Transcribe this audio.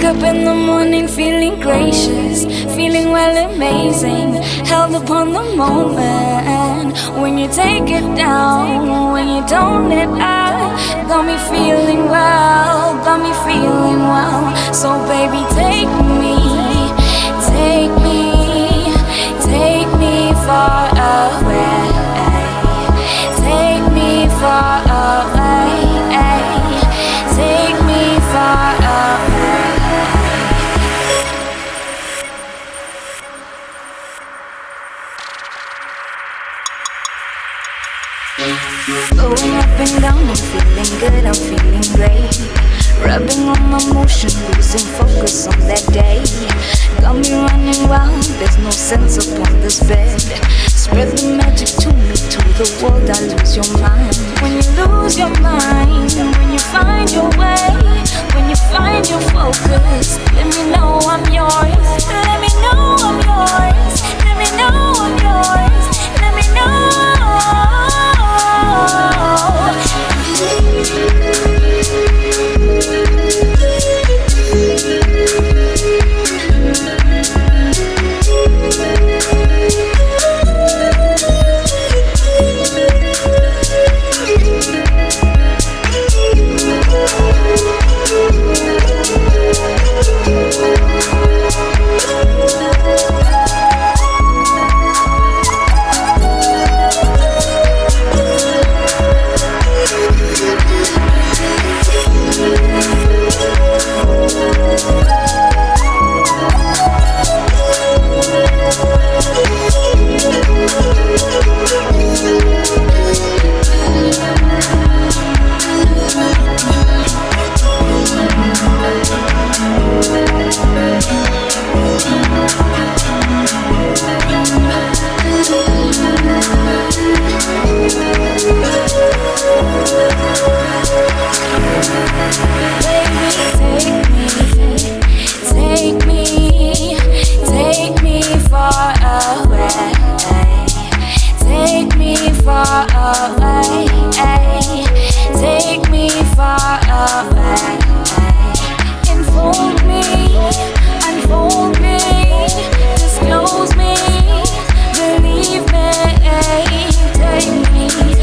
up in the morning feeling gracious, feeling well amazing, held upon the moment. When you take it down, when you tone it out, got me feeling well, got me feeling well. So baby, take me, take me, take me far away, take me far away, take me far away. Going up and down, I'm feeling good, I'm feeling great. Rubbing on my motion, losing focus on that day. Got me running wild, there's no sense upon this bed. Spread the magic to me, to the world, I lose your mind. When you lose your mind, when you find your way, when you find your focus, let me know I'm yours. Let me know I'm yours. Let me know I'm yours. Let me know. Disclose me, believe me, take me.